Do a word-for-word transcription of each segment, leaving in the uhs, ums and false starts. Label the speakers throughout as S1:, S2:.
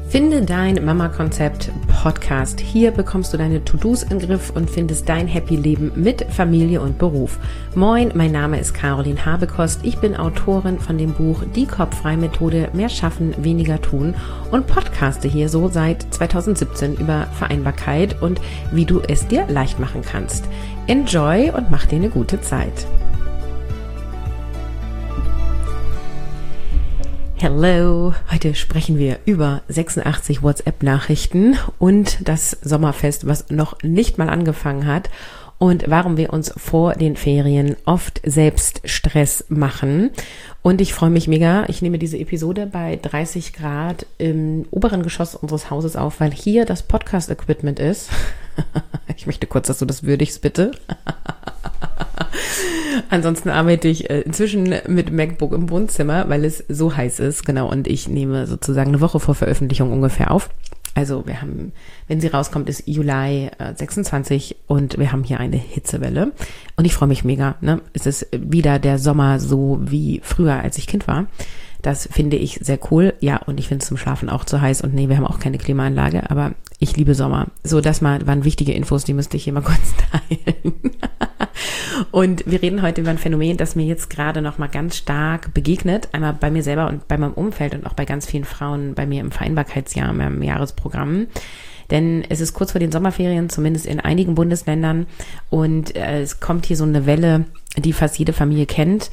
S1: Finde dein Mama-Konzept-Podcast. Hier bekommst du deine To-Dos in den Griff und findest dein Happy Leben mit Familie und Beruf. Moin, mein Name ist Caroline Habekost. Ich bin Autorin von dem Buch Die Kopffrei-Methode, mehr schaffen, weniger tun und podcaste hier so seit zweitausendsiebzehn über Vereinbarkeit und wie du es dir leicht machen kannst. Enjoy und mach dir eine gute Zeit. Hello, heute sprechen wir über sechsundachtzig WhatsApp-Nachrichten und das Sommerfest, was noch nicht mal angefangen hat und warum wir uns vor den Ferien oft selbst Stress machen. Und ich freue mich mega, ich nehme diese Episode bei dreißig Grad im oberen Geschoss unseres Hauses auf, weil hier das Podcast-Equipment ist. Ich möchte kurz, dass du das würdigst, bitte. Ansonsten arbeite ich inzwischen mit MacBook im Wohnzimmer, weil es so heiß ist. Genau, und ich nehme sozusagen eine Woche vor Veröffentlichung ungefähr auf. Also wir haben, wenn sie rauskommt, ist Juli sechsundzwanzig und wir haben hier eine Hitzewelle. Und ich freue mich mega. Ne? Es ist wieder der Sommer so wie früher, als ich Kind war. Das finde ich sehr cool. Ja, und ich finde es zum Schlafen auch zu heiß. Und nee, wir haben auch keine Klimaanlage, aber ich liebe Sommer. So, das mal waren wichtige Infos, die müsste ich hier mal kurz teilen. Und wir reden heute über ein Phänomen, das mir jetzt gerade noch mal ganz stark begegnet. Einmal bei mir selber und bei meinem Umfeld und auch bei ganz vielen Frauen bei mir im Vereinbarkeitsjahr, im Jahresprogramm. Denn es ist kurz vor den Sommerferien, zumindest in einigen Bundesländern. Und äh, es kommt hier so eine Welle, die fast jede Familie kennt.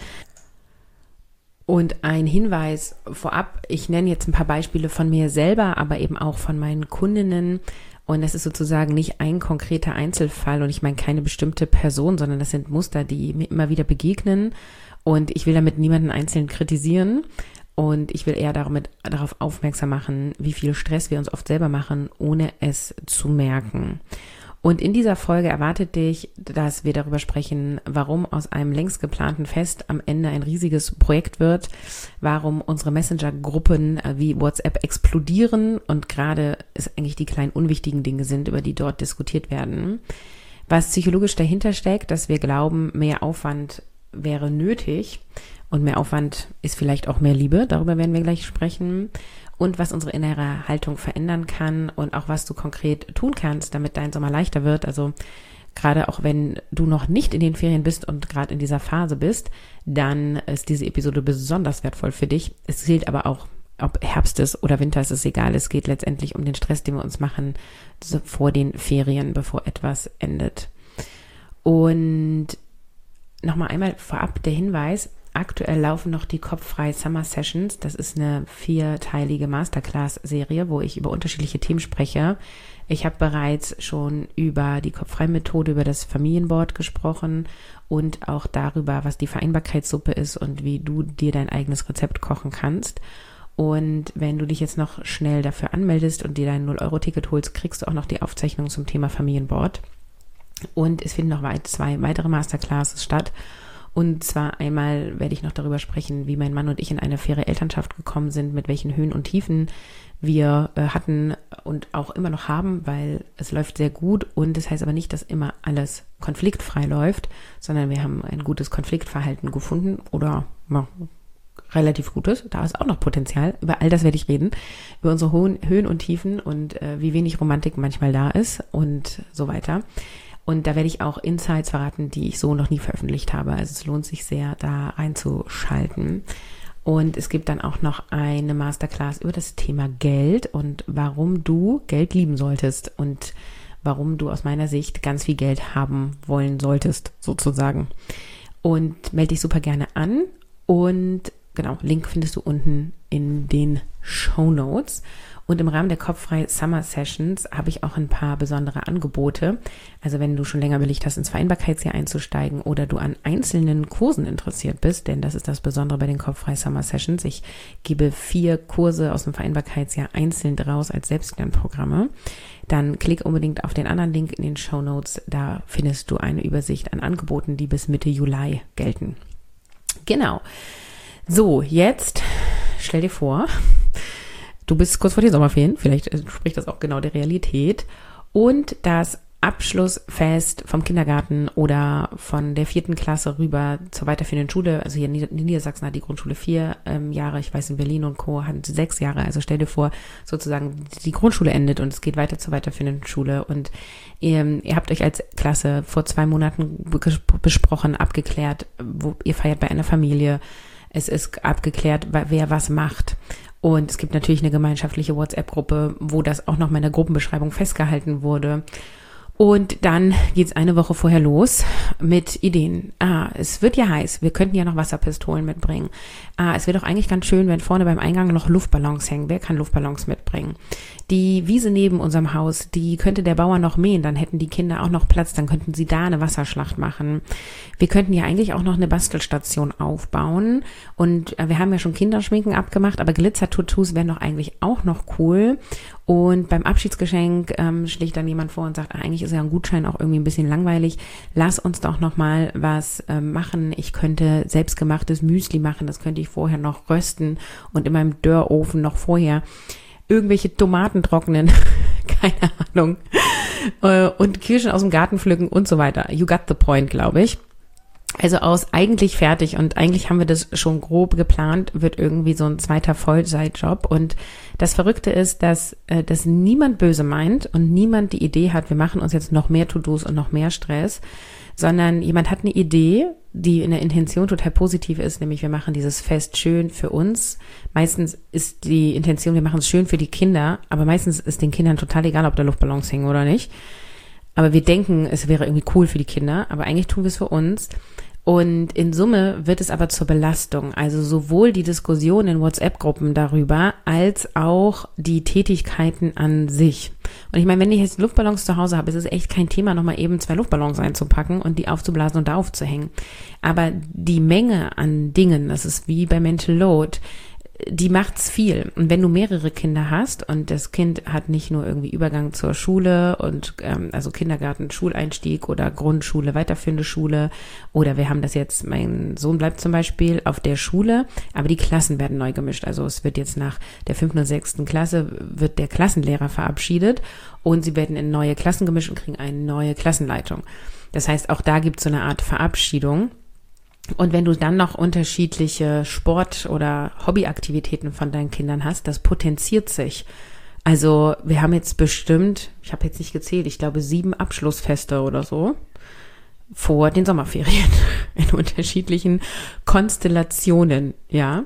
S1: Und ein Hinweis vorab, ich nenne jetzt ein paar Beispiele von mir selber, aber eben auch von meinen Kundinnen. Und das ist sozusagen nicht ein konkreter Einzelfall und ich meine keine bestimmte Person, sondern das sind Muster, die mir immer wieder begegnen. Und ich will damit niemanden einzeln kritisieren. Und ich will eher damit, darauf aufmerksam machen, wie viel Stress wir uns oft selber machen, ohne es zu merken. Und in dieser Folge erwartet dich, dass wir darüber sprechen, warum aus einem längst geplanten Fest am Ende ein riesiges Projekt wird, warum unsere Messenger-Gruppen wie WhatsApp explodieren und gerade es eigentlich die kleinen unwichtigen Dinge sind, über die dort diskutiert werden. Was psychologisch dahinter steckt, dass wir glauben, mehr Aufwand wäre nötig und mehr Aufwand ist vielleicht auch mehr Liebe, darüber werden wir gleich sprechen. Und was unsere innere Haltung verändern kann und auch was du konkret tun kannst, damit dein Sommer leichter wird. Also gerade auch wenn du noch nicht in den Ferien bist und gerade in dieser Phase bist, dann ist diese Episode besonders wertvoll für dich. Es gilt aber auch, ob Herbst ist oder Winter, ist es egal. Es geht letztendlich um den Stress, den wir uns machen vor den Ferien, bevor etwas endet. Und nochmal einmal vorab der Hinweis, aktuell laufen noch die Kopffrei Summer Sessions. Das ist eine vierteilige Masterclass-Serie, wo ich über unterschiedliche Themen spreche. Ich habe bereits schon über die Kopffrei-Methode, über das Familienboard gesprochen und auch darüber, was die Vereinbarkeitssuppe ist und wie du dir dein eigenes Rezept kochen kannst. Und wenn du dich jetzt noch schnell dafür anmeldest und dir dein null Euro Ticket holst, kriegst du auch noch die Aufzeichnung zum Thema Familienboard. Und es finden noch weit, zwei weitere Masterclasses statt. Und zwar einmal werde ich noch darüber sprechen, wie mein Mann und ich in eine faire Elternschaft gekommen sind, mit welchen Höhen und Tiefen wir äh, hatten und auch immer noch haben, weil es läuft sehr gut und das heißt aber nicht, dass immer alles konfliktfrei läuft, sondern wir haben ein gutes Konfliktverhalten gefunden oder ja, relativ gutes. Da ist auch noch Potenzial. Über all das werde ich reden, über unsere hohen Höhen und Tiefen und äh, wie wenig Romantik manchmal da ist und so weiter. Und da werde ich auch Insights verraten, die ich so noch nie veröffentlicht habe. Also es lohnt sich sehr, da reinzuschalten. Und es gibt dann auch noch eine Masterclass über das Thema Geld und warum du Geld lieben solltest und warum du aus meiner Sicht ganz viel Geld haben wollen solltest, sozusagen. Und melde dich super gerne an. Und genau, Link findest du unten in den Shownotes. Und im Rahmen der Kopffrei Summer Sessions habe ich auch ein paar besondere Angebote. Also wenn du schon länger überlegt hast, ins Vereinbarkeitsjahr einzusteigen oder du an einzelnen Kursen interessiert bist, denn das ist das Besondere bei den Kopffrei Summer Sessions. Ich gebe vier Kurse aus dem Vereinbarkeitsjahr einzeln draus als Selbstlernprogramme. Dann klick unbedingt auf den anderen Link in den Shownotes. Da findest du eine Übersicht an Angeboten, die bis Mitte Juli gelten. Genau. So, jetzt stell dir vor, du bist kurz vor den Sommerferien, vielleicht entspricht das auch genau der Realität und das Abschlussfest vom Kindergarten oder von der vierten Klasse rüber zur weiterführenden Schule. Also hier in Niedersachsen hat die Grundschule vier ähm, Jahre, ich weiß in Berlin und Co. hat sechs Jahre. Also stell dir vor, sozusagen die Grundschule endet und es geht weiter zur weiterführenden Schule. Und ihr, ihr habt euch als Klasse vor zwei Monaten besprochen, abgeklärt, wo ihr feiert bei einer Familie. Es ist abgeklärt, wer was macht. Und es gibt natürlich eine gemeinschaftliche WhatsApp-Gruppe, wo das auch noch mal in der Gruppenbeschreibung festgehalten wurde. Und dann geht's eine Woche vorher los mit Ideen. Ah, es wird ja heiß. Wir könnten ja noch Wasserpistolen mitbringen. Ah, es wäre doch eigentlich ganz schön, wenn vorne beim Eingang noch Luftballons hängen. Wer kann Luftballons mitbringen? Die Wiese neben unserem Haus, die könnte der Bauer noch mähen. Dann hätten die Kinder auch noch Platz. Dann könnten sie da eine Wasserschlacht machen. Wir könnten ja eigentlich auch noch eine Bastelstation aufbauen. Und wir haben ja schon Kinderschminken abgemacht, aber Glitzer-Tattoos wären doch eigentlich auch noch cool. Und beim Abschiedsgeschenk ähm, schlägt dann jemand vor und sagt, ah, eigentlich ist ja ein Gutschein auch irgendwie ein bisschen langweilig. Lass uns doch noch mal was ähm, machen. Ich könnte selbstgemachtes Müsli machen. Das könnte ich vorher noch rösten und in meinem Dörrofen noch vorher irgendwelche Tomaten trocknen. Keine Ahnung. Äh, und Kirschen aus dem Garten pflücken und so weiter. You got the point, glaube ich. Also aus eigentlich fertig und eigentlich haben wir das schon grob geplant, wird irgendwie so ein zweiter Vollzeitjob. Und das Verrückte ist, dass äh, das niemand böse meint und niemand die Idee hat, wir machen uns jetzt noch mehr To-Dos und noch mehr Stress, sondern jemand hat eine Idee, die in der Intention total positiv ist, nämlich wir machen dieses Fest schön für uns. Meistens ist die Intention, wir machen es schön für die Kinder, aber meistens ist den Kindern total egal, ob da Luftballons hängen oder nicht. Aber wir denken, es wäre irgendwie cool für die Kinder, aber eigentlich tun wir es für uns. Und in Summe wird es aber zur Belastung. Also sowohl die Diskussion in WhatsApp-Gruppen darüber, als auch die Tätigkeiten an sich. Und ich meine, wenn ich jetzt Luftballons zu Hause habe, ist es echt kein Thema, nochmal eben zwei Luftballons einzupacken und die aufzublasen und da aufzuhängen. Aber die Menge an Dingen, das ist wie bei Mental Load, die macht's viel. Und wenn du mehrere Kinder hast und das Kind hat nicht nur irgendwie Übergang zur Schule und ähm, also Kindergarten, Schuleinstieg oder Grundschule, weiterführende Schule oder wir haben das jetzt, mein Sohn bleibt zum Beispiel auf der Schule, aber die Klassen werden neu gemischt. Also es wird jetzt nach der fünften und sechsten Klasse wird der Klassenlehrer verabschiedet und sie werden in neue Klassen gemischt und kriegen eine neue Klassenleitung. Das heißt, auch da gibt's so eine Art Verabschiedung. Und wenn du dann noch unterschiedliche Sport- oder Hobbyaktivitäten von deinen Kindern hast, das potenziert sich. Also wir haben jetzt bestimmt, ich habe jetzt nicht gezählt, ich glaube sieben Abschlussfeste oder so vor den Sommerferien in unterschiedlichen Konstellationen, ja.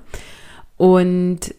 S1: Und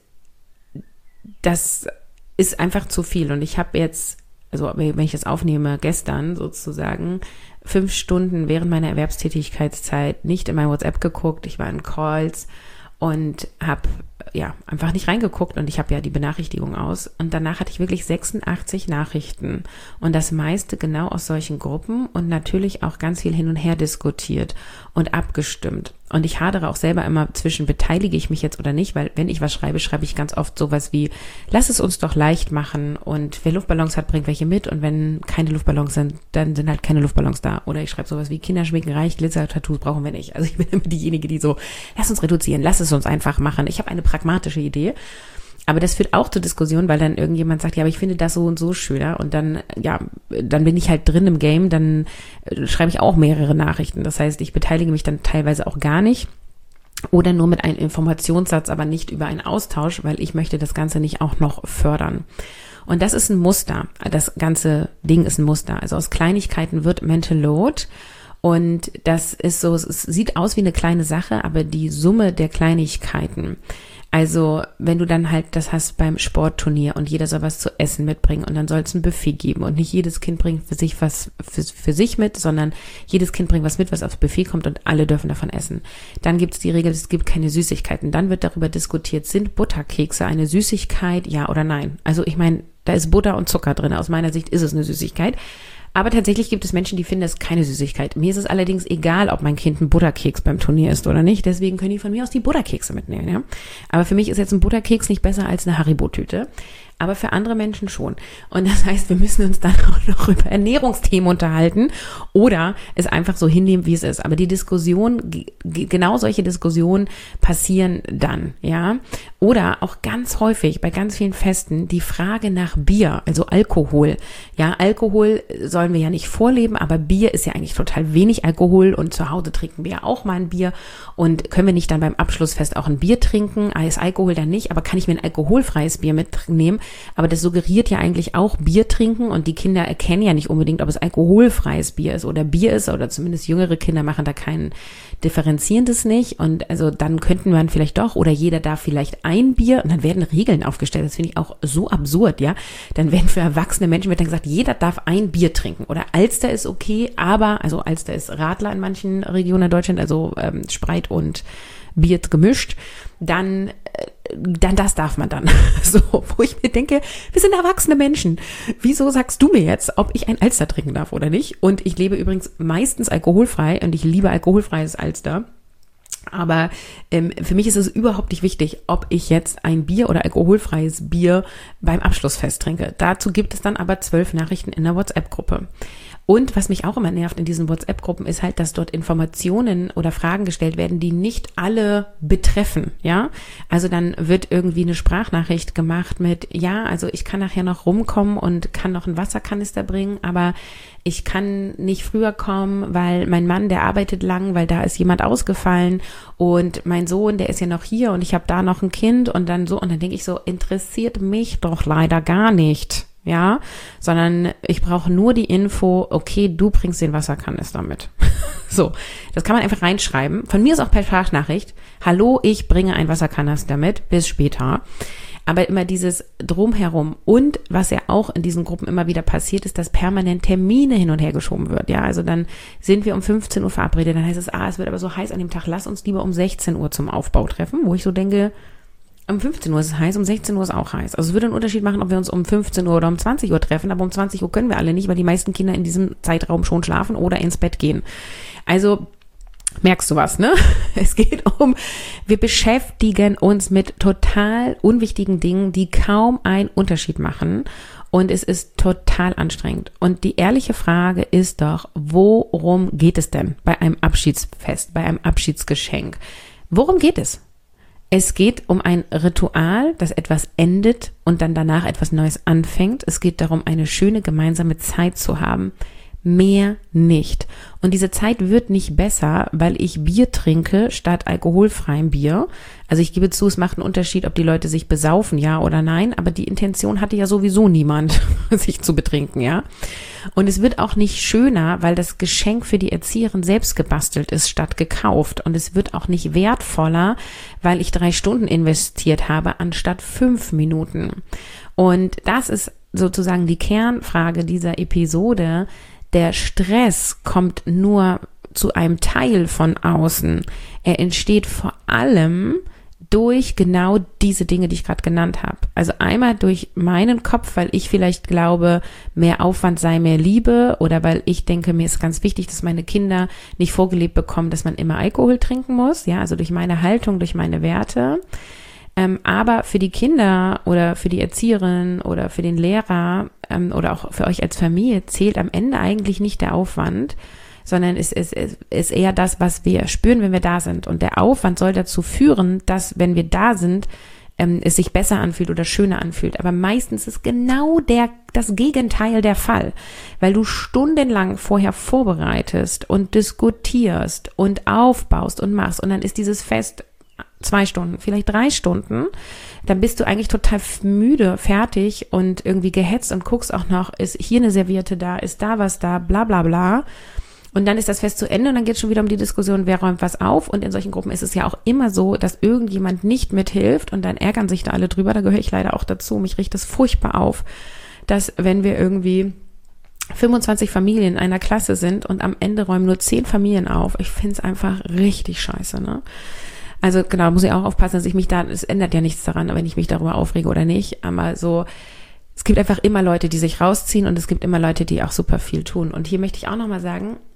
S1: das ist einfach zu viel. Und ich habe jetzt, also wenn ich das aufnehme, gestern sozusagen, fünf Stunden während meiner Erwerbstätigkeitszeit nicht in mein WhatsApp geguckt. Ich war in Calls und habe ja einfach nicht reingeguckt und ich habe ja die Benachrichtigung aus. Und danach hatte ich wirklich sechsundachtzig Nachrichten und das meiste genau aus solchen Gruppen und natürlich auch ganz viel hin und her diskutiert und abgestimmt. Und ich hadere auch selber immer zwischen, beteilige ich mich jetzt oder nicht, weil wenn ich was schreibe, schreibe ich ganz oft sowas wie, lass es uns doch leicht machen und wer Luftballons hat, bringt welche mit und wenn keine Luftballons sind, dann sind halt keine Luftballons da. Oder ich schreibe sowas wie, Kinderschminken reicht, Glitzer-Tattoos brauchen wir nicht. Also ich bin immer diejenige, die so, lass uns reduzieren, lass es uns einfach machen. Ich habe eine pragmatische Idee. Aber das führt auch zur Diskussion, weil dann irgendjemand sagt, ja, aber ich finde das so und so schöner und dann, ja, dann bin ich halt drin im Game, dann schreibe ich auch mehrere Nachrichten. Das heißt, ich beteilige mich dann teilweise auch gar nicht oder nur mit einem Informationssatz, aber nicht über einen Austausch, weil ich möchte das Ganze nicht auch noch fördern. Und das ist ein Muster. Das ganze Ding ist ein Muster. Also aus Kleinigkeiten wird Mental Load. Und das ist so, es sieht aus wie eine kleine Sache, aber die Summe der Kleinigkeiten, also wenn du dann halt das hast beim Sportturnier und jeder soll was zu essen mitbringen und dann soll es ein Buffet geben und nicht jedes Kind bringt für sich was für, für sich mit, sondern jedes Kind bringt was mit, was aufs Buffet kommt und alle dürfen davon essen. Dann gibt es die Regel, es gibt keine Süßigkeiten. Dann wird darüber diskutiert, sind Butterkekse eine Süßigkeit, ja oder nein? Also ich meine, da ist Butter und Zucker drin. Aus meiner Sicht ist es eine Süßigkeit. Aber tatsächlich gibt es Menschen, die finden es keine Süßigkeit. Mir ist es allerdings egal, ob mein Kind ein Butterkeks beim Turnier isst oder nicht. Deswegen können die von mir aus die Butterkekse mitnehmen. Ja? Aber für mich ist jetzt ein Butterkeks nicht besser als eine Haribo-Tüte. aber für andere Menschen schon. Und das heißt, wir müssen uns dann auch noch über Ernährungsthemen unterhalten oder es einfach so hinnehmen, wie es ist. Aber die Diskussion, g- genau solche Diskussionen passieren dann, ja. Oder auch ganz häufig bei ganz vielen Festen die Frage nach Bier, also Alkohol. Ja, Alkohol sollen wir ja nicht vorleben, aber Bier ist ja eigentlich total wenig Alkohol und zu Hause trinken wir ja auch mal ein Bier und können wir nicht dann beim Abschlussfest auch ein Bier trinken, als Alkohol dann nicht, aber kann ich mir ein alkoholfreies Bier mitnehmen? Aber das suggeriert ja eigentlich auch Bier trinken und die Kinder erkennen ja nicht unbedingt, ob es alkoholfreies Bier ist oder Bier ist oder zumindest jüngere Kinder machen da kein differenzierendes nicht und also dann könnten wir vielleicht doch oder jeder darf vielleicht ein Bier und dann werden Regeln aufgestellt, das finde ich auch so absurd, ja, dann werden für erwachsene Menschen wird dann gesagt, jeder darf ein Bier trinken oder Alster ist okay, aber, also Alster ist Radler in manchen Regionen Deutschland, also ähm, Spreit und Bier gemischt, dann, äh, dann das darf man dann. So, wo ich mir denke, wir sind erwachsene Menschen. Wieso sagst du mir jetzt, ob ich ein Alster trinken darf oder nicht? Und ich lebe übrigens meistens alkoholfrei und ich liebe alkoholfreies Alster. Aber ähm, für mich ist es überhaupt nicht wichtig, ob ich jetzt ein Bier oder alkoholfreies Bier beim Abschlussfest trinke. Dazu gibt es dann aber zwölf Nachrichten in der WhatsApp-Gruppe. Und was mich auch immer nervt in diesen WhatsApp-Gruppen ist halt, dass dort Informationen oder Fragen gestellt werden, die nicht alle betreffen, ja. Also dann wird irgendwie eine Sprachnachricht gemacht mit, ja, also ich kann nachher noch rumkommen und kann noch einen Wasserkanister bringen, aber ich kann nicht früher kommen, weil mein Mann, der arbeitet lang, weil da ist jemand ausgefallen und mein Sohn, der ist ja noch hier und ich habe da noch ein Kind und dann so, und dann denke ich so, interessiert mich doch leider gar nicht. Ja, sondern ich brauche nur die Info, okay, du bringst den Wasserkanister mit. So, das kann man einfach reinschreiben. Von mir ist auch per Sprachnachricht, hallo, ich bringe einen Wasserkanister mit, bis später. Aber immer dieses Drumherum und was ja auch in diesen Gruppen immer wieder passiert, ist, dass permanent Termine hin und her geschoben wird. Ja, also dann sind wir um fünfzehn Uhr verabredet, dann heißt es, ah, es wird aber so heiß an dem Tag, lass uns lieber um sechzehn Uhr zum Aufbau treffen, wo ich so denke, um fünfzehn Uhr ist es heiß, um sechzehn Uhr ist auch heiß. Also es würde einen Unterschied machen, ob wir uns um fünfzehn Uhr oder um zwanzig Uhr treffen, aber um zwanzig Uhr können wir alle nicht, weil die meisten Kinder in diesem Zeitraum schon schlafen oder ins Bett gehen. Also merkst du was, ne? Es geht um, wir beschäftigen uns mit total unwichtigen Dingen, die kaum einen Unterschied machen. Und es ist total anstrengend. Und die ehrliche Frage ist doch, worum geht es denn bei einem Abschiedsfest, bei einem Abschiedsgeschenk? Worum geht es? Es geht um ein Ritual, das etwas endet und dann danach etwas Neues anfängt. Es geht darum, eine schöne gemeinsame Zeit zu haben. Mehr nicht. Und diese Zeit wird nicht besser, weil ich Bier trinke statt alkoholfreiem Bier. Also ich gebe zu, es macht einen Unterschied, ob die Leute sich besaufen, ja oder nein. Aber die Intention hatte ja sowieso niemand, sich zu betrinken, ja. Und es wird auch nicht schöner, weil das Geschenk für die Erzieherin selbst gebastelt ist, statt gekauft. Und es wird auch nicht wertvoller, weil ich drei Stunden investiert habe, anstatt fünf Minuten. Und das ist sozusagen die Kernfrage dieser Episode. Der Stress kommt nur zu einem Teil von außen. Er entsteht vor allem durch genau diese Dinge, die ich gerade genannt habe. Also einmal durch meinen Kopf, weil ich vielleicht glaube, mehr Aufwand sei mehr Liebe oder weil ich denke, mir ist ganz wichtig, dass meine Kinder nicht vorgelebt bekommen, dass man immer Alkohol trinken muss. Ja, also durch meine Haltung, durch meine Werte. Ähm, aber für die Kinder oder für die Erzieherin oder für den Lehrer ähm, oder auch für euch als Familie zählt am Ende eigentlich nicht der Aufwand, sondern es ist, es ist eher das, was wir spüren, wenn wir da sind. Und der Aufwand soll dazu führen, dass, wenn wir da sind, ähm, es sich besser anfühlt oder schöner anfühlt. Aber meistens ist genau der, das Gegenteil der Fall, weil du stundenlang vorher vorbereitest und diskutierst und aufbaust und machst und dann ist dieses Fest zwei Stunden, vielleicht drei Stunden, dann bist du eigentlich total müde, fertig und irgendwie gehetzt und guckst auch noch, ist hier eine Serviette da, ist da was da, bla bla bla. Und dann ist das Fest zu Ende und dann geht es schon wieder um die Diskussion, wer räumt was auf. Und in solchen Gruppen ist es ja auch immer so, dass irgendjemand nicht mithilft und dann ärgern sich da alle drüber. Da gehöre ich leider auch dazu. Mich riecht das furchtbar auf, dass wenn wir irgendwie fünfundzwanzig Familien in einer Klasse sind und am Ende räumen nur zehn Familien auf. Ich finde es einfach richtig scheiße, ne? Also genau, muss ich auch aufpassen, dass ich mich da, es ändert ja nichts daran, wenn ich mich darüber aufrege oder nicht, aber so, es gibt einfach immer Leute, die sich rausziehen und es gibt immer Leute, die auch super viel tun. Und hier möchte ich auch nochmal sagen,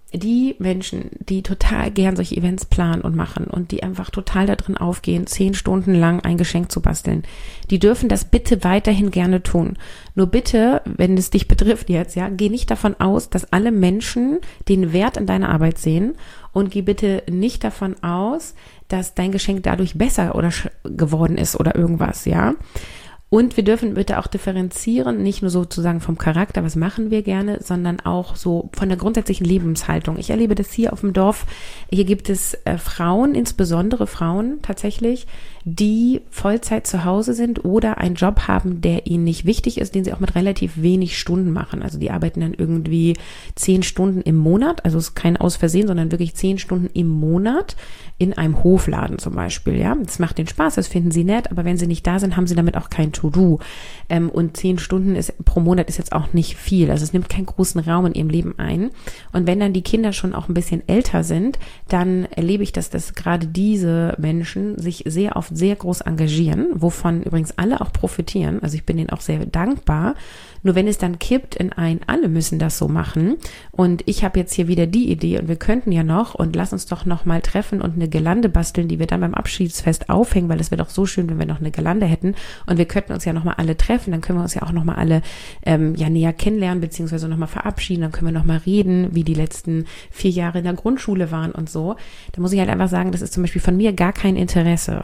S1: die Menschen, die total gern solche Events planen und machen und die einfach total da drin aufgehen, zehn Stunden lang ein Geschenk zu basteln, die dürfen das bitte weiterhin gerne tun. Nur bitte, wenn es dich betrifft jetzt, ja, geh nicht davon aus, dass alle Menschen den Wert in deiner Arbeit sehen und geh bitte nicht davon aus, dass dein Geschenk dadurch besser oder geworden ist oder irgendwas, ja. Und wir dürfen bitte auch differenzieren, nicht nur sozusagen vom Charakter, was machen wir gerne, sondern auch so von der grundsätzlichen Lebenshaltung. Ich erlebe das hier auf dem Dorf. Hier gibt es äh, Frauen, insbesondere Frauen tatsächlich, die Vollzeit zu Hause sind oder einen Job haben, der ihnen nicht wichtig ist, den sie auch mit relativ wenig Stunden machen. Also die arbeiten dann irgendwie zehn Stunden im Monat, also es ist kein Aus Versehen, sondern wirklich zehn Stunden im Monat in einem Hofladen zum Beispiel, ja. Das macht den Spaß, das finden sie nett, aber wenn sie nicht da sind, haben sie damit auch kein To-Do. Ähm, und zehn Stunden ist, pro Monat ist jetzt auch nicht viel. Also es nimmt keinen großen Raum in ihrem Leben ein. Und wenn dann die Kinder schon auch ein bisschen älter sind, dann erlebe ich, dass das gerade diese Menschen sich sehr oft sehr groß engagieren, wovon übrigens alle auch profitieren. Also ich bin denen auch sehr dankbar. Nur wenn es dann kippt in ein, alle müssen das so machen und ich habe jetzt hier wieder die Idee und wir könnten ja noch und lass uns doch noch mal treffen und eine Girlande basteln, die wir dann beim Abschiedsfest aufhängen, weil es wäre doch so schön, wenn wir noch eine Girlande hätten und wir könnten uns ja noch mal alle treffen, dann können wir uns ja auch noch mal alle ähm, ja näher kennenlernen, beziehungsweise noch mal verabschieden, dann können wir noch mal reden, wie die letzten vier Jahre in der Grundschule waren und so. Da muss ich halt einfach sagen, das ist zum Beispiel von mir gar kein Interesse.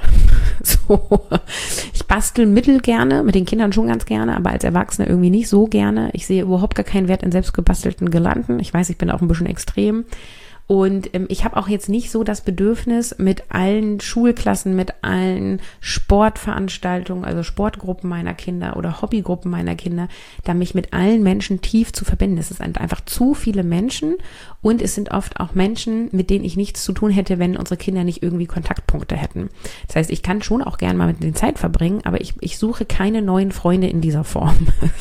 S1: So, ich bastel mittel gerne, mit den Kindern schon ganz gerne, aber als Erwachsene irgendwie nicht so gerne. Ich sehe überhaupt gar keinen Wert in selbstgebastelten Girlanden. Ich weiß, ich bin auch ein bisschen extrem. Und ähm, ich habe auch jetzt nicht so das Bedürfnis, mit allen Schulklassen, mit allen Sportveranstaltungen, also Sportgruppen meiner Kinder oder Hobbygruppen meiner Kinder, da mich mit allen Menschen tief zu verbinden. Es sind einfach zu viele Menschen und es sind oft auch Menschen, mit denen ich nichts zu tun hätte, wenn unsere Kinder nicht irgendwie Kontaktpunkte hätten. Das heißt, ich kann schon auch gerne mal mit denen Zeit verbringen, aber ich, ich suche keine neuen Freunde in dieser Form.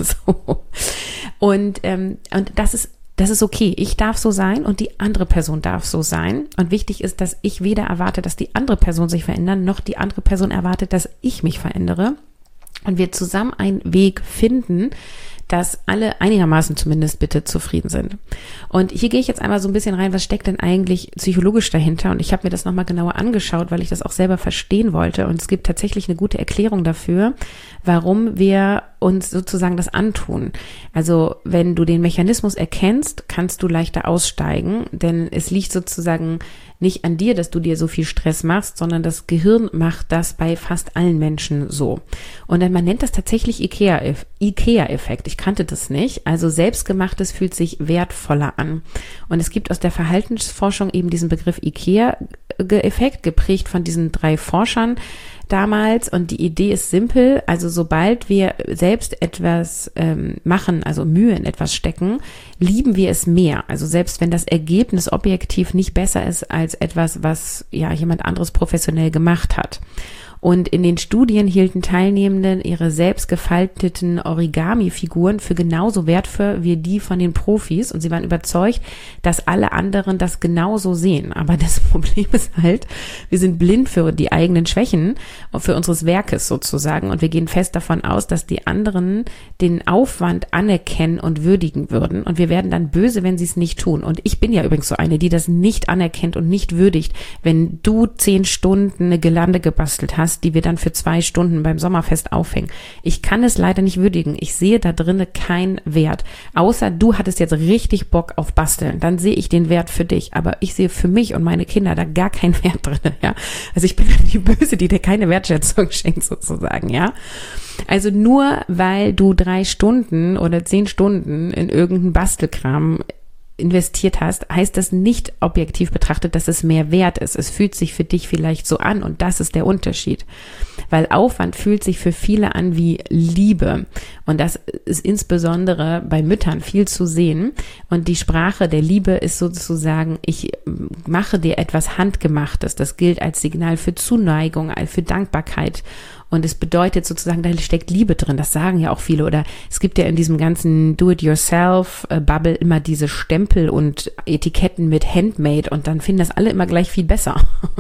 S1: So. Und, ähm, und das ist Das ist okay. Ich darf so sein und die andere Person darf so sein. Und wichtig ist, dass ich weder erwarte, dass die andere Person sich verändert, noch die andere Person erwartet, dass ich mich verändere. Und wir zusammen einen Weg finden, dass alle einigermaßen zumindest bitte zufrieden sind. Und hier gehe ich jetzt einmal so ein bisschen rein, was steckt denn eigentlich psychologisch dahinter? Und ich habe mir das nochmal genauer angeschaut, weil ich das auch selber verstehen wollte. Und es gibt tatsächlich eine gute Erklärung dafür, warum wir uns sozusagen das antun. Also wenn du den Mechanismus erkennst, kannst du leichter aussteigen, denn es liegt sozusagen nicht an dir, dass du dir so viel Stress machst, sondern das Gehirn macht das bei fast allen Menschen so. Und dann, man nennt das tatsächlich Ikea, Ikea-Effekt. Ich kannte das nicht. Also selbstgemachtes fühlt sich wertvoller an. Und es gibt aus der Verhaltensforschung eben diesen Begriff Ikea-Effekt, geprägt von diesen drei Forschern damals, und die Idee ist simpel, also sobald wir selbst etwas ähm, machen, also Mühe in etwas stecken, lieben wir es mehr, also selbst wenn das Ergebnis objektiv nicht besser ist als etwas, was ja jemand anderes professionell gemacht hat. Und in den Studien hielten Teilnehmenden ihre selbst gefalteten Origami-Figuren für genauso wertvoll wie die von den Profis. Und sie waren überzeugt, dass alle anderen das genauso sehen. Aber das Problem ist halt, wir sind blind für die eigenen Schwächen, für unseres Werkes sozusagen. Und wir gehen fest davon aus, dass die anderen den Aufwand anerkennen und würdigen würden. Und wir werden dann böse, wenn sie es nicht tun. Und ich bin ja übrigens so eine, die das nicht anerkennt und nicht würdigt, wenn du zehn Stunden eine Girlande gebastelt hast, die wir dann für zwei Stunden beim Sommerfest aufhängen. Ich kann es leider nicht würdigen. Ich sehe da drinnen keinen Wert. Außer du hattest jetzt richtig Bock auf Basteln. Dann sehe ich den Wert für dich. Aber ich sehe für mich und meine Kinder da gar keinen Wert drin. Ja? Also ich bin die Böse, die dir keine Wertschätzung schenkt sozusagen. Ja. Also nur weil du drei Stunden oder zehn Stunden in irgendeinen Bastelkram investiert hast, heißt das nicht objektiv betrachtet, dass es mehr wert ist. Es fühlt sich für dich vielleicht so an und das ist der Unterschied. Weil Aufwand fühlt sich für viele an wie Liebe und das ist insbesondere bei Müttern viel zu sehen und die Sprache der Liebe ist sozusagen, ich mache dir etwas Handgemachtes. Das gilt als Signal für Zuneigung, für Dankbarkeit. Und es bedeutet sozusagen, da steckt Liebe drin. Das sagen ja auch viele. Oder es gibt ja in diesem ganzen Do-it-yourself-Bubble immer diese Stempel und Etiketten mit Handmade. Und dann finden das alle immer gleich viel besser.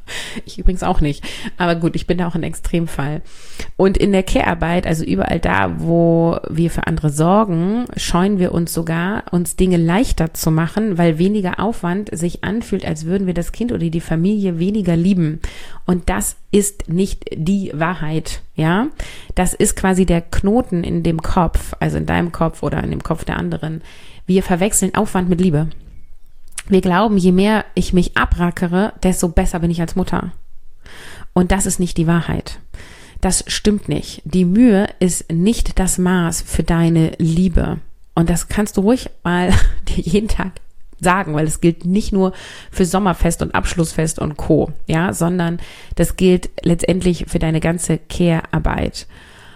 S1: Ich übrigens auch nicht. Aber gut, ich bin da auch ein Extremfall. Und in der Care-Arbeit, also überall da, wo wir für andere sorgen, scheuen wir uns sogar, uns Dinge leichter zu machen, weil weniger Aufwand sich anfühlt, als würden wir das Kind oder die Familie weniger lieben. Und das ist nicht die Wahrheit, ja. Das ist quasi der Knoten in dem Kopf, also in deinem Kopf oder in dem Kopf der anderen. Wir verwechseln Aufwand mit Liebe. Wir glauben, je mehr ich mich abrackere, desto besser bin ich als Mutter. Und das ist nicht die Wahrheit. Das stimmt nicht. Die Mühe ist nicht das Maß für deine Liebe. Und das kannst du ruhig mal dir jeden Tag sagen, weil es gilt nicht nur für Sommerfest und Abschlussfest und Co., ja, sondern das gilt letztendlich für deine ganze Care-Arbeit.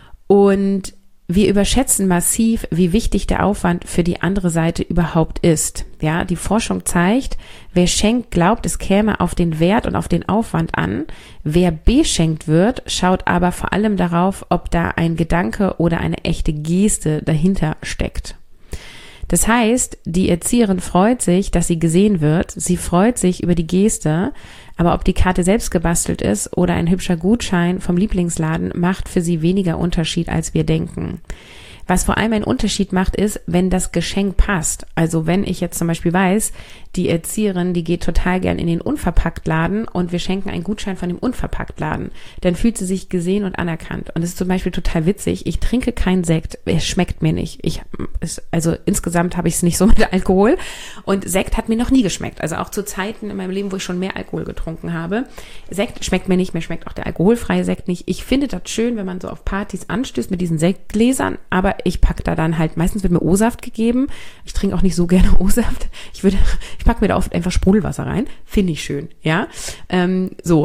S1: Und wir überschätzen massiv, wie wichtig der Aufwand für die andere Seite überhaupt ist. Ja, die Forschung zeigt, wer schenkt, glaubt, es käme auf den Wert und auf den Aufwand an. Wer beschenkt wird, schaut aber vor allem darauf, ob da ein Gedanke oder eine echte Geste dahinter steckt. Das heißt, die Erzieherin freut sich, dass sie gesehen wird. Sie freut sich über die Geste, aber ob die Karte selbst gebastelt ist oder ein hübscher Gutschein vom Lieblingsladen, macht für sie weniger Unterschied, als wir denken. Was vor allem einen Unterschied macht, ist, wenn das Geschenk passt. Also wenn ich jetzt zum Beispiel weiß, die Erzieherin, die geht total gern in den Unverpacktladen und wir schenken einen Gutschein von dem Unverpacktladen, dann fühlt sie sich gesehen und anerkannt. Und es ist zum Beispiel total witzig, ich trinke keinen Sekt, es schmeckt mir nicht. Ich, es, also insgesamt habe ich es nicht so mit Alkohol und Sekt hat mir noch nie geschmeckt. Also auch zu Zeiten in meinem Leben, wo ich schon mehr Alkohol getrunken habe. Sekt schmeckt mir nicht, mir schmeckt auch der alkoholfreie Sekt nicht. Ich finde das schön, wenn man so auf Partys anstößt mit diesen Sektgläsern, aber ich packe da dann halt, meistens wird mir O-Saft gegeben. Ich trinke auch nicht so gerne O-Saft. Ich würde, ich packe mir da oft einfach Sprudelwasser rein. Finde ich schön, ja. Ähm, so.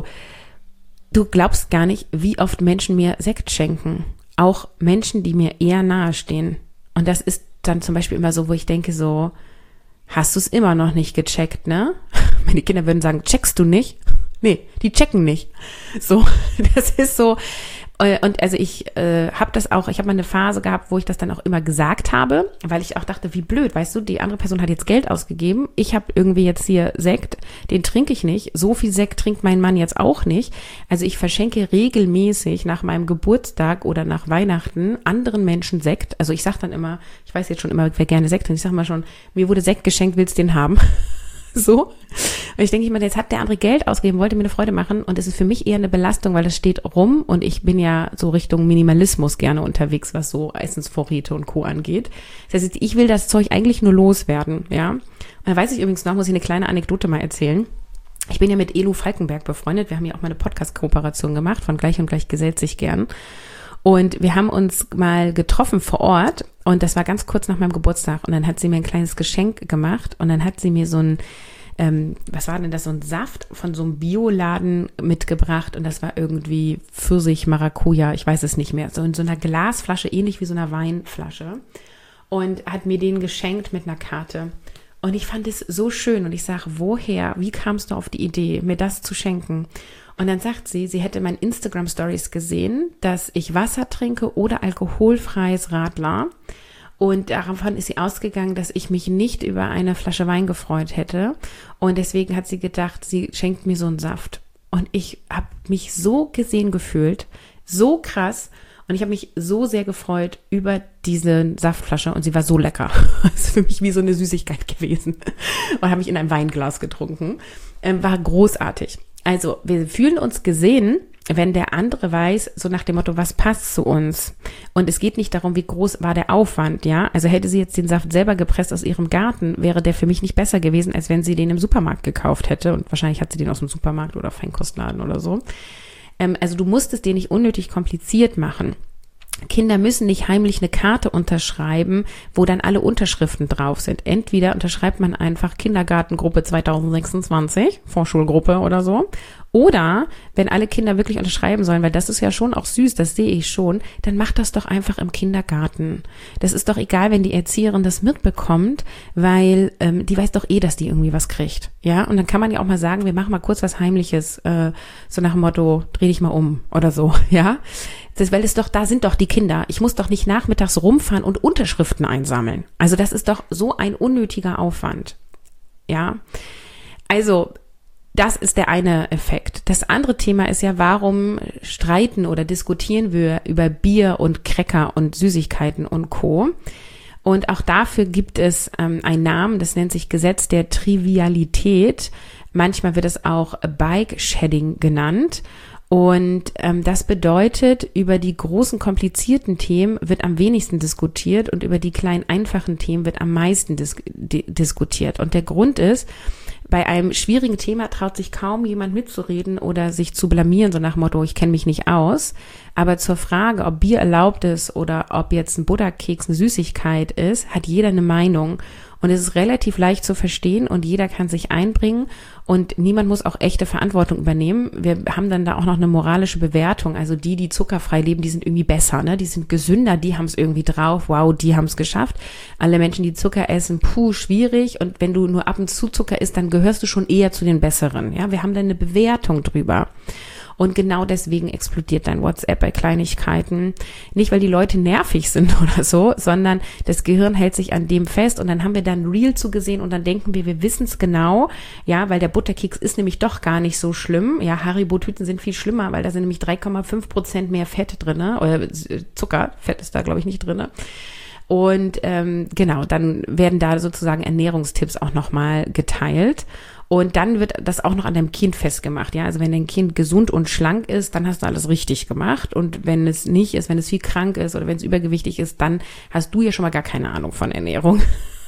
S1: Du glaubst gar nicht, wie oft Menschen mir Sekt schenken. Auch Menschen, die mir eher nahe stehen. Und das ist dann zum Beispiel immer so, wo ich denke so, hast du es immer noch nicht gecheckt, ne? Meine Kinder würden sagen, checkst du nicht? Nee, die checken nicht. So, das ist so. Und also ich äh, habe das auch, ich habe mal eine Phase gehabt, wo ich das dann auch immer gesagt habe, weil ich auch dachte, wie blöd, weißt du, die andere Person hat jetzt Geld ausgegeben, ich habe irgendwie jetzt hier Sekt, den trinke ich nicht, so viel Sekt trinkt mein Mann jetzt auch nicht, also ich verschenke regelmäßig nach meinem Geburtstag oder nach Weihnachten anderen Menschen Sekt, also ich sage dann immer, ich weiß jetzt schon immer, wer gerne Sekt trinkt, ich sage mal schon, mir wurde Sekt geschenkt, willst du den haben? So. Und ich denke immer, jetzt hat der andere Geld ausgegeben, wollte mir eine Freude machen und es ist für mich eher eine Belastung, weil das steht rum und ich bin ja so Richtung Minimalismus gerne unterwegs, was so Essensvorräte und Co. angeht. Das heißt, ich will das Zeug eigentlich nur loswerden, ja. Und da weiß ich übrigens noch, muss ich eine kleine Anekdote mal erzählen. Ich bin ja mit Elu Falkenberg befreundet, wir haben ja auch mal eine Podcast-Kooperation gemacht von Gleich und Gleich gesellt sich gern. Und wir haben uns mal getroffen vor Ort und das war ganz kurz nach meinem Geburtstag und dann hat sie mir ein kleines Geschenk gemacht und dann hat sie mir so ein, ähm, was war denn das, so ein Saft von so einem Bioladen mitgebracht und das war irgendwie Pfirsich, Maracuja, ich weiß es nicht mehr, so in so einer Glasflasche, ähnlich wie so einer Weinflasche und hat mir den geschenkt mit einer Karte. Und ich fand es so schön und ich sage, woher, wie kamst du auf die Idee, mir das zu schenken? Und dann sagt sie, sie hätte meine Instagram-Stories gesehen, dass ich Wasser trinke oder alkoholfreies Radler. Und davon ist sie ausgegangen, dass ich mich nicht über eine Flasche Wein gefreut hätte. Und deswegen hat sie gedacht, sie schenkt mir so einen Saft. Und ich habe mich so gesehen gefühlt, so krass. Und ich habe mich so sehr gefreut über diese Saftflasche und sie war so lecker. Das ist für mich wie so eine Süßigkeit gewesen. Und habe ich in einem Weinglas getrunken. Ähm, war großartig. Also wir fühlen uns gesehen, wenn der andere weiß, so nach dem Motto, was passt zu uns? Und es geht nicht darum, wie groß war der Aufwand, ja? Also hätte sie jetzt den Saft selber gepresst aus ihrem Garten, wäre der für mich nicht besser gewesen, als wenn sie den im Supermarkt gekauft hätte. Und wahrscheinlich hat sie den aus dem Supermarkt oder Feinkostladen oder so. Ähm, also du musst es dir nicht unnötig kompliziert machen. Kinder müssen nicht heimlich eine Karte unterschreiben, wo dann alle Unterschriften drauf sind. Entweder unterschreibt man einfach Kindergartengruppe zwanzig sechsundzwanzig, Vorschulgruppe oder so. Oder, wenn alle Kinder wirklich unterschreiben sollen, weil das ist ja schon auch süß, das sehe ich schon, dann macht das doch einfach im Kindergarten. Das ist doch egal, wenn die Erzieherin das mitbekommt, weil ähm, die weiß doch eh, dass die irgendwie was kriegt. Ja, und dann kann man ja auch mal sagen, wir machen mal kurz was Heimliches, äh, so nach dem Motto, dreh dich mal um oder so, ja. Das, weil es doch, da sind doch die Kinder. Ich muss doch nicht nachmittags rumfahren und Unterschriften einsammeln. Also das ist doch so ein unnötiger Aufwand. Ja, also Das ist der eine Effekt. Das andere Thema ist ja, warum streiten oder diskutieren wir über Bier und Cracker und Süßigkeiten und Co. Und auch dafür gibt es ähm, einen Namen, das nennt sich Gesetz der Trivialität. Manchmal wird es auch Bike-Shedding genannt. Und ähm, das bedeutet, über die großen komplizierten Themen wird am wenigsten diskutiert und über die kleinen einfachen Themen wird am meisten dis- di- diskutiert. Und der Grund ist, bei einem schwierigen Thema traut sich kaum jemand mitzureden oder sich zu blamieren, so nach dem Motto, ich kenne mich nicht aus. Aber zur Frage, ob Bier erlaubt ist oder ob jetzt ein Butterkeks eine Süßigkeit ist, hat jeder eine Meinung. Und es ist relativ leicht zu verstehen und jeder kann sich einbringen und niemand muss auch echte Verantwortung übernehmen. Wir haben dann da auch noch eine moralische Bewertung. Also die, die zuckerfrei leben, die sind irgendwie besser, ne? Die sind gesünder, die haben es irgendwie drauf. Wow, die haben es geschafft. Alle Menschen, die Zucker essen, puh, schwierig. Und wenn du nur ab und zu Zucker isst, dann gehörst du schon eher zu den Besseren. Ja, wir haben da eine Bewertung drüber. Und genau deswegen explodiert dein WhatsApp bei Kleinigkeiten. Nicht, weil die Leute nervig sind oder so, sondern das Gehirn hält sich an dem fest und dann haben wir dann Reel zugesehen und dann denken wir, wir wissen es genau, ja, weil der Butterkeks ist nämlich doch gar nicht so schlimm. Ja, Haribo-Tüten sind viel schlimmer, weil da sind nämlich drei Komma fünf Prozent mehr Fett drinne oder Zucker, Fett ist da glaube ich nicht drinne. Und ähm, genau, dann werden da sozusagen Ernährungstipps auch nochmal geteilt. Und dann wird das auch noch an deinem Kind festgemacht, ja. Also wenn dein Kind gesund und schlank ist, dann hast du alles richtig gemacht. Und wenn es nicht ist, wenn es viel krank ist oder wenn es übergewichtig ist, dann hast du ja schon mal gar keine Ahnung von Ernährung.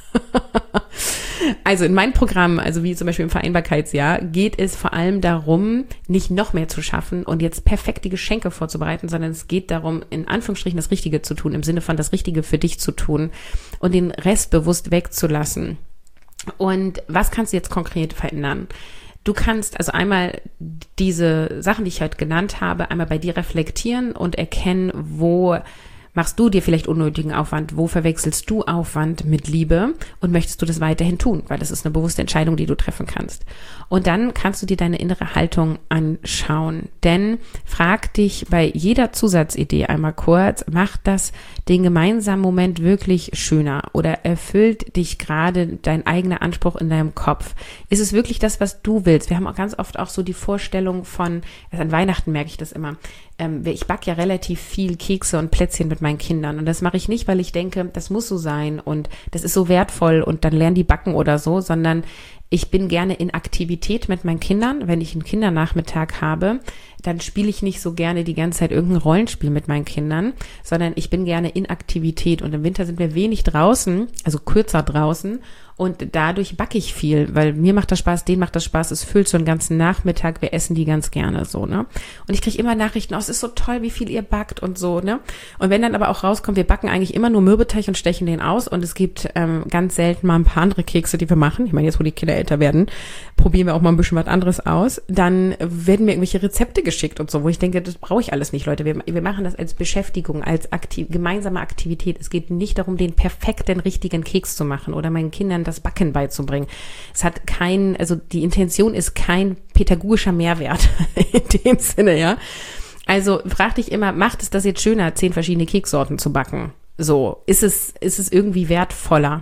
S1: Also in meinem Programm, also wie zum Beispiel im Vereinbarkeitsjahr, geht es vor allem darum, nicht noch mehr zu schaffen und jetzt perfekt die Geschenke vorzubereiten, sondern es geht darum, in Anführungsstrichen das Richtige zu tun, im Sinne von das Richtige für dich zu tun und den Rest bewusst wegzulassen. Und was kannst du jetzt konkret verändern? Du kannst also einmal diese Sachen, die ich heute genannt habe, einmal bei dir reflektieren und erkennen, wo machst du dir vielleicht unnötigen Aufwand, wo verwechselst du Aufwand mit Liebe und möchtest du das weiterhin tun, weil das ist eine bewusste Entscheidung, die du treffen kannst. Und dann kannst du dir deine innere Haltung anschauen, denn frag dich bei jeder Zusatzidee einmal kurz, macht das den gemeinsamen Moment wirklich schöner oder erfüllt dich gerade dein eigener Anspruch in deinem Kopf? Ist es wirklich das, was du willst? Wir haben auch ganz oft auch so die Vorstellung von, also an Weihnachten merke ich das immer, ähm, ich backe ja relativ viel Kekse und Plätzchen mit meinen Kindern und das mache ich nicht, weil ich denke, das muss so sein und das ist so wertvoll und dann lernen die backen oder so, sondern ich bin gerne in Aktivität mit meinen Kindern. Wenn ich einen Kindernachmittag habe, dann spiele ich nicht so gerne die ganze Zeit irgendein Rollenspiel mit meinen Kindern, sondern ich bin gerne in Aktivität. Und im Winter sind wir wenig draußen, also kürzer draußen. Und dadurch backe ich viel, weil mir macht das Spaß, denen macht das Spaß, es füllt so einen ganzen Nachmittag, wir essen die ganz gerne so, ne? Und ich kriege immer Nachrichten, oh, es ist so toll, wie viel ihr backt und so, ne? Und wenn dann aber auch rauskommt, wir backen eigentlich immer nur Mürbeteig und stechen den aus und es gibt ähm, ganz selten mal ein paar andere Kekse, die wir machen. Ich meine, jetzt wo die Kinder älter werden, probieren wir auch mal ein bisschen was anderes aus. Dann werden mir irgendwelche Rezepte geschickt und so, wo ich denke, das brauche ich alles nicht, Leute. Wir, wir machen das als Beschäftigung, als aktiv, gemeinsame Aktivität. Es geht nicht darum, den perfekten, richtigen Keks zu machen oder meinen Kindern das Backen beizubringen. Es hat kein, also die Intention ist kein pädagogischer Mehrwert in dem Sinne, ja. Also frag dich immer, macht es das jetzt schöner, zehn verschiedene Keksorten zu backen? So, ist es, ist es irgendwie wertvoller?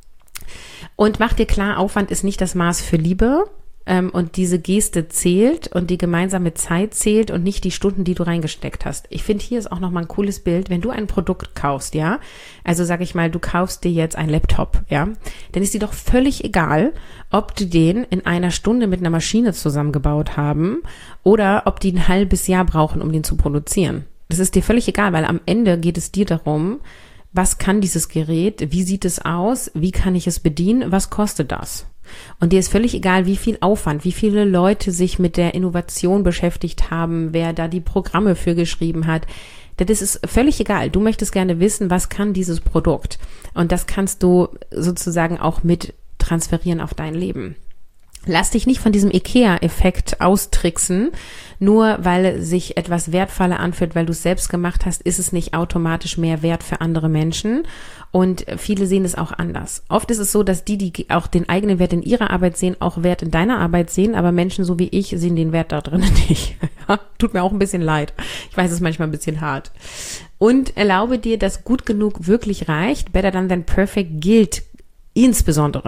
S1: Und mach dir klar, Aufwand ist nicht das Maß für Liebe. Ähm, und diese Geste zählt und die gemeinsame Zeit zählt und nicht die Stunden, die du reingesteckt hast. Ich finde, hier ist auch nochmal ein cooles Bild, wenn du ein Produkt kaufst, ja, also sag ich mal, du kaufst dir jetzt einen Laptop, ja, dann ist dir doch völlig egal, ob die den in einer Stunde mit einer Maschine zusammengebaut haben oder ob die ein halbes Jahr brauchen, um den zu produzieren. Das ist dir völlig egal, weil am Ende geht es dir darum, was kann dieses Gerät, wie sieht es aus, wie kann ich es bedienen, was kostet das? Und dir ist völlig egal, wie viel Aufwand, wie viele Leute sich mit der Innovation beschäftigt haben, wer da die Programme für geschrieben hat. Das ist völlig egal. Du möchtest gerne wissen, was kann dieses Produkt? Und das kannst du sozusagen auch mit transferieren auf dein Leben. Lass dich nicht von diesem IKEA-Effekt austricksen, nur weil sich etwas wertvoller anfühlt, weil du es selbst gemacht hast, ist es nicht automatisch mehr wert für andere Menschen und viele sehen es auch anders. Oft ist es so, dass die, die auch den eigenen Wert in ihrer Arbeit sehen, auch Wert in deiner Arbeit sehen, aber Menschen so wie ich sehen den Wert da drin nicht. Tut mir auch ein bisschen leid. Ich weiß, es ist manchmal ein bisschen hart. Und erlaube dir, dass gut genug wirklich reicht. Better than than perfect gilt insbesondere,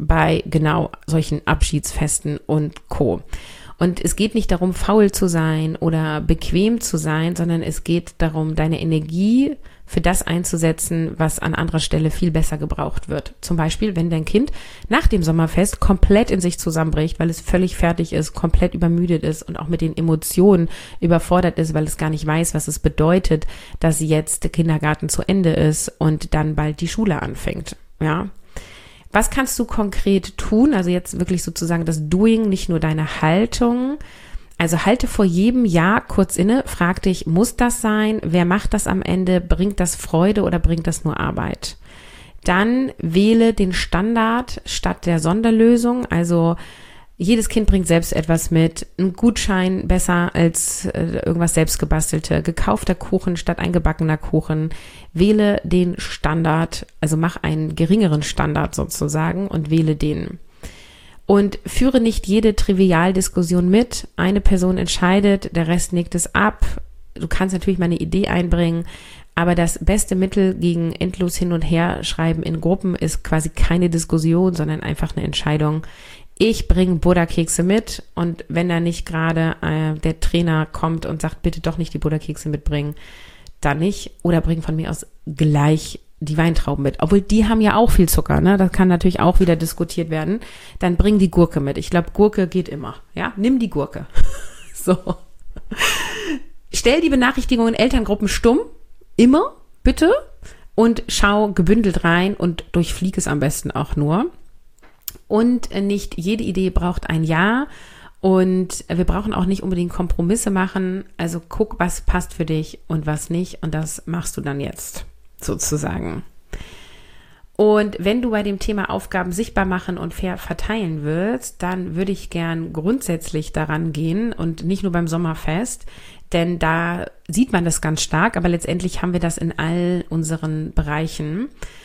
S1: bei genau solchen Abschiedsfesten und Co. Und es geht nicht darum, faul zu sein oder bequem zu sein, sondern es geht darum, deine Energie für das einzusetzen, was an anderer Stelle viel besser gebraucht wird. Zum Beispiel, wenn dein Kind nach dem Sommerfest komplett in sich zusammenbricht, weil es völlig fertig ist, komplett übermüdet ist und auch mit den Emotionen überfordert ist, weil es gar nicht weiß, was es bedeutet, dass jetzt der Kindergarten zu Ende ist und dann bald die Schule anfängt. Ja. Was kannst du konkret tun? Also jetzt wirklich sozusagen das Doing, nicht nur deine Haltung. Also halte vor jedem Ja kurz inne, frag dich, muss das sein? Wer macht das am Ende? Bringt das Freude oder bringt das nur Arbeit? Dann wähle den Standard statt der Sonderlösung. Also jedes Kind bringt selbst etwas mit. Ein Gutschein besser als äh, irgendwas selbstgebastelte. Gekaufter Kuchen statt eingebackener Kuchen. Wähle den Standard, also mach einen geringeren Standard sozusagen und wähle den. Und führe nicht jede Trivialdiskussion mit. Eine Person entscheidet, der Rest nickt es ab. Du kannst natürlich mal eine Idee einbringen, aber das beste Mittel gegen endlos hin und her schreiben in Gruppen ist quasi keine Diskussion, sondern einfach eine Entscheidung. Ich bringe Buddha-Kekse mit und wenn da nicht gerade äh, der Trainer kommt und sagt, bitte doch nicht die Buddha-Kekse mitbringen, dann nicht. Oder bring von mir aus gleich die Weintrauben mit. Obwohl, die haben ja auch viel Zucker, ne? Das kann natürlich auch wieder diskutiert werden. Dann bring die Gurke mit. Ich glaube, Gurke geht immer. Ja, nimm die Gurke. So. Stell die Benachrichtigungen in Elterngruppen stumm. Immer, bitte. Und schau gebündelt rein und durchflieg es am besten auch nur. Und nicht jede Idee braucht ein Ja und wir brauchen auch nicht unbedingt Kompromisse machen. Also guck, was passt für dich und was nicht und das machst du dann jetzt sozusagen. Und wenn du bei dem Thema Aufgaben sichtbar machen und fair verteilen willst, dann würde ich gern grundsätzlich daran gehen und nicht nur beim Sommerfest, denn da sieht man das ganz stark, aber letztendlich haben wir das in all unseren Bereichen.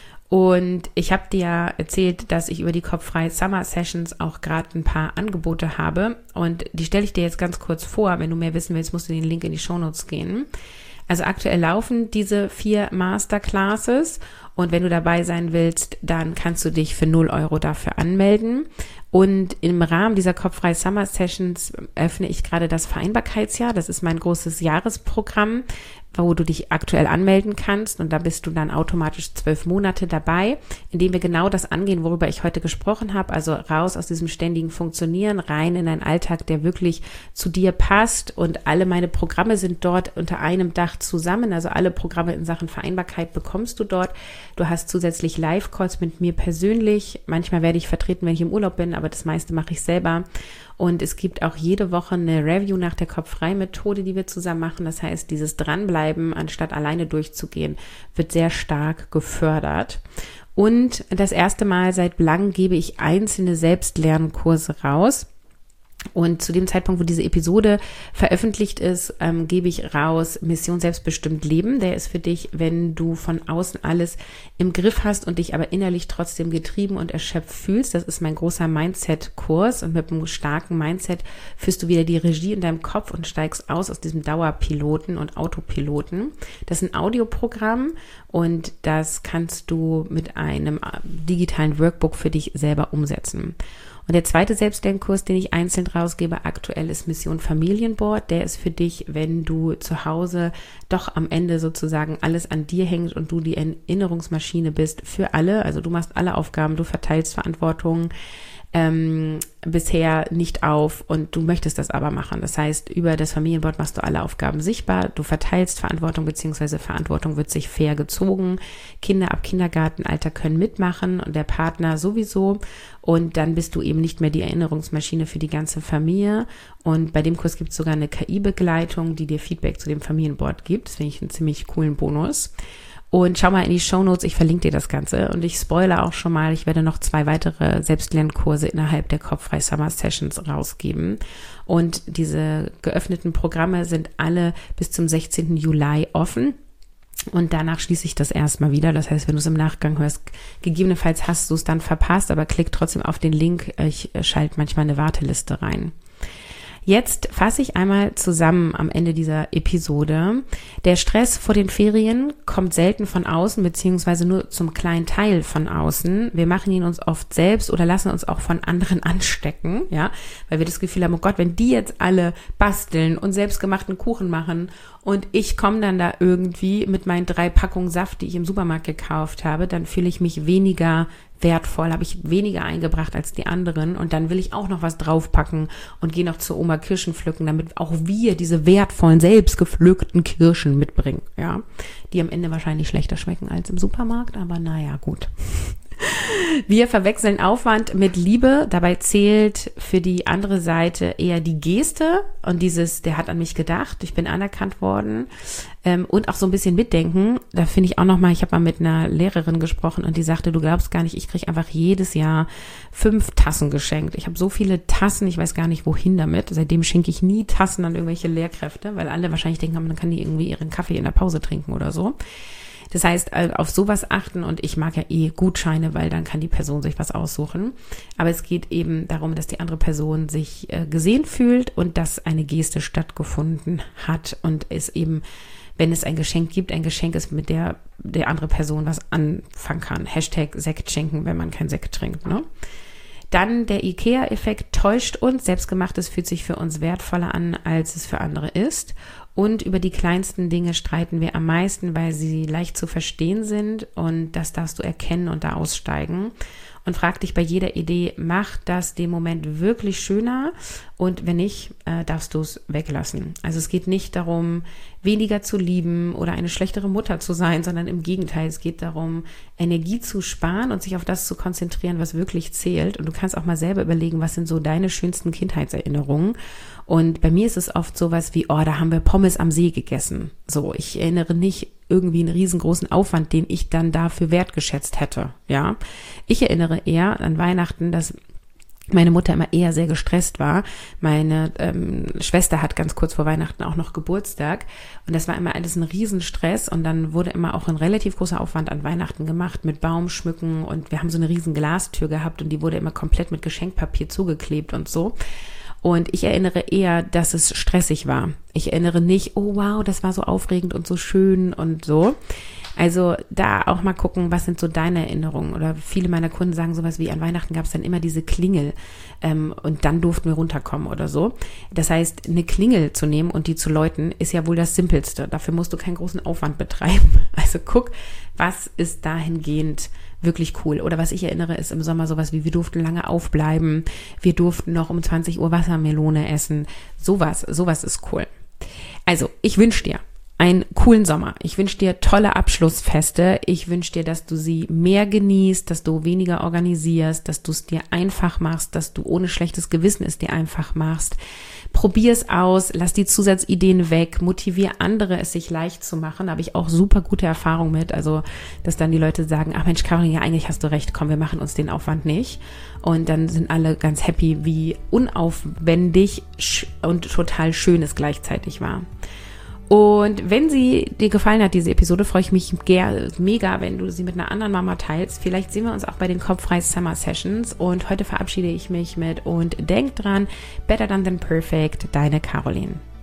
S1: Und ich habe dir ja erzählt, dass ich über die Kopffrei Summer Sessions auch gerade ein paar Angebote habe und die stelle ich dir jetzt ganz kurz vor. Wenn du mehr wissen willst, musst du den Link in die Shownotes gehen. Also aktuell laufen diese vier Masterclasses und wenn du dabei sein willst, dann kannst du dich für null Euro dafür anmelden. Und im Rahmen dieser Kopffrei Summer Sessions öffne ich gerade das Vereinbarkeitsjahr. Das ist mein großes Jahresprogramm, wo du dich aktuell anmelden kannst und da bist du dann automatisch zwölf Monate dabei, indem wir genau das angehen, worüber ich heute gesprochen habe, also raus aus diesem ständigen Funktionieren, rein in einen Alltag, der wirklich zu dir passt und alle meine Programme sind dort unter einem Dach zusammen, also alle Programme in Sachen Vereinbarkeit bekommst du dort. Du hast zusätzlich Live-Calls mit mir persönlich, manchmal werde ich vertreten, wenn ich im Urlaub bin, aber das meiste mache ich selber. Und es gibt auch jede Woche eine Review nach der Kopffrei-Methode, die wir zusammen machen. Das heißt, dieses Dranbleiben, anstatt alleine durchzugehen, wird sehr stark gefördert. Und das erste Mal seit langem gebe ich einzelne Selbstlernkurse raus. Und zu dem Zeitpunkt, wo diese Episode veröffentlicht ist, ähm, gebe ich raus Mission Selbstbestimmt Leben. Der ist für dich, wenn du von außen alles im Griff hast und dich aber innerlich trotzdem getrieben und erschöpft fühlst. Das ist mein großer Mindset-Kurs und mit einem starken Mindset führst du wieder die Regie in deinem Kopf und steigst aus aus diesem Dauerpiloten und Autopiloten. Das ist ein Audioprogramm und das kannst du mit einem digitalen Workbook für dich selber umsetzen. Und der zweite Selbstlernkurs, den ich einzeln rausgebe, aktuell ist Mission Familienboard. Der ist für dich, wenn du zu Hause doch am Ende sozusagen alles an dir hängt und du die Erinnerungsmaschine bist für alle. Also du machst alle Aufgaben, du verteilst Verantwortung ähm, bisher nicht auf und du möchtest das aber machen. Das heißt, über das Familienboard machst du alle Aufgaben sichtbar, du verteilst Verantwortung beziehungsweise Verantwortung wird sich fair gezogen. Kinder ab Kindergartenalter können mitmachen und der Partner sowieso und dann bist du eben nicht mehr die Erinnerungsmaschine für die ganze Familie und bei dem Kurs gibt es sogar eine K I-Begleitung, die dir Feedback zu dem Familienboard gibt. Das finde ich einen ziemlich coolen Bonus. Und schau mal in die Shownotes, ich verlinke dir das Ganze und ich spoilere auch schon mal, ich werde noch zwei weitere Selbstlernkurse innerhalb der Kopffrei Summer Sessions rausgeben und diese geöffneten Programme sind alle bis zum sechzehnten Juli offen und danach schließe ich das erstmal wieder, das heißt, wenn du es im Nachgang hörst, gegebenenfalls hast du es dann verpasst, aber klick trotzdem auf den Link, ich schalte manchmal eine Warteliste rein. Jetzt fasse ich einmal zusammen am Ende dieser Episode. Der Stress vor den Ferien kommt selten von außen, beziehungsweise nur zum kleinen Teil von außen. Wir machen ihn uns oft selbst oder lassen uns auch von anderen anstecken, ja, weil wir das Gefühl haben, oh Gott, wenn die jetzt alle basteln und selbstgemachten Kuchen machen und ich komme dann da irgendwie mit meinen drei Packungen Saft, die ich im Supermarkt gekauft habe, dann fühle ich mich weniger wertvoll, habe ich weniger eingebracht als die anderen und dann will ich auch noch was draufpacken und gehe noch zu Oma Kirschen pflücken, damit auch wir diese wertvollen, selbst gepflückten Kirschen mitbringen, ja, die am Ende wahrscheinlich schlechter schmecken als im Supermarkt, aber naja, gut. Wir verwechseln Aufwand mit Liebe. Dabei zählt für die andere Seite eher die Geste und dieses, der hat an mich gedacht, ich bin anerkannt worden, ähm, und auch so ein bisschen mitdenken. Da finde ich auch nochmal, ich habe mal mit einer Lehrerin gesprochen und die sagte, du glaubst gar nicht, ich kriege einfach jedes Jahr fünf Tassen geschenkt. Ich habe so viele Tassen, ich weiß gar nicht, wohin damit. Seitdem schenke ich nie Tassen an irgendwelche Lehrkräfte, weil alle wahrscheinlich denken, dann kann die irgendwie ihren Kaffee in der Pause trinken oder so. Das heißt, auf sowas achten und ich mag ja eh Gutscheine, weil dann kann die Person sich was aussuchen. Aber es geht eben darum, dass die andere Person sich äh, gesehen fühlt und dass eine Geste stattgefunden hat und es eben, wenn es ein Geschenk gibt, ein Geschenk ist, mit der der andere Person was anfangen kann. Hashtag Sekt schenken, wenn man kein Sekt trinkt, ne? Dann der IKEA-Effekt täuscht uns. Selbstgemachtes fühlt sich für uns wertvoller an, als es für andere ist. Und über die kleinsten Dinge streiten wir am meisten, weil sie leicht zu verstehen sind. Und das darfst du erkennen und da aussteigen. Und frag dich bei jeder Idee, macht das den Moment wirklich schöner? Und wenn nicht, äh, darfst du es weglassen. Also es geht nicht darum, weniger zu lieben oder eine schlechtere Mutter zu sein, sondern im Gegenteil, es geht darum, Energie zu sparen und sich auf das zu konzentrieren, was wirklich zählt. Und du kannst auch mal selber überlegen, was sind so deine schönsten Kindheitserinnerungen. Und bei mir ist es oft sowas wie, oh, da haben wir Pommes am See gegessen. So, ich erinnere nicht irgendwie einen riesengroßen Aufwand, den ich dann dafür wertgeschätzt hätte, ja. Ich erinnere eher an Weihnachten, dass meine Mutter immer eher sehr gestresst war. Meine ähm, Schwester hat ganz kurz vor Weihnachten auch noch Geburtstag und das war immer alles ein Riesenstress und dann wurde immer auch ein relativ großer Aufwand an Weihnachten gemacht mit Baumschmücken und wir haben so eine riesen Glastür gehabt und die wurde immer komplett mit Geschenkpapier zugeklebt und so. Und ich erinnere eher, dass es stressig war. Ich erinnere nicht, oh wow, das war so aufregend und so schön und so. Also da auch mal gucken, was sind so deine Erinnerungen? Oder viele meiner Kunden sagen sowas wie, an Weihnachten gab es dann immer diese Klingel ähm, und dann durften wir runterkommen oder so. Das heißt, eine Klingel zu nehmen und die zu läuten, ist ja wohl das Simpelste. Dafür musst du keinen großen Aufwand betreiben. Also guck, was ist dahingehend wirklich cool. Oder was ich erinnere, ist im Sommer sowas wie, wir durften lange aufbleiben, wir durften noch um zwanzig Uhr Wassermelone essen. Sowas, sowas ist cool. Also, ich wünsche dir einen coolen Sommer. Ich wünsche dir tolle Abschlussfeste. Ich wünsche dir, dass du sie mehr genießt, dass du weniger organisierst, dass du es dir einfach machst, dass du ohne schlechtes Gewissen es dir einfach machst. Probier es aus, lass die Zusatzideen weg, motivier andere, es sich leicht zu machen. Da habe ich auch super gute Erfahrung mit. Also, dass dann die Leute sagen, ach Mensch, Caroline, ja, eigentlich hast du recht, komm, wir machen uns den Aufwand nicht. Und dann sind alle ganz happy, wie unaufwendig und total schön es gleichzeitig war. Und wenn sie dir gefallen hat, diese Episode, freue ich mich ger- mega, wenn du sie mit einer anderen Mama teilst. Vielleicht sehen wir uns auch bei den Kopffrei Summer Sessions. Und heute verabschiede ich mich mit und denk dran, better than than perfect, deine Caroline.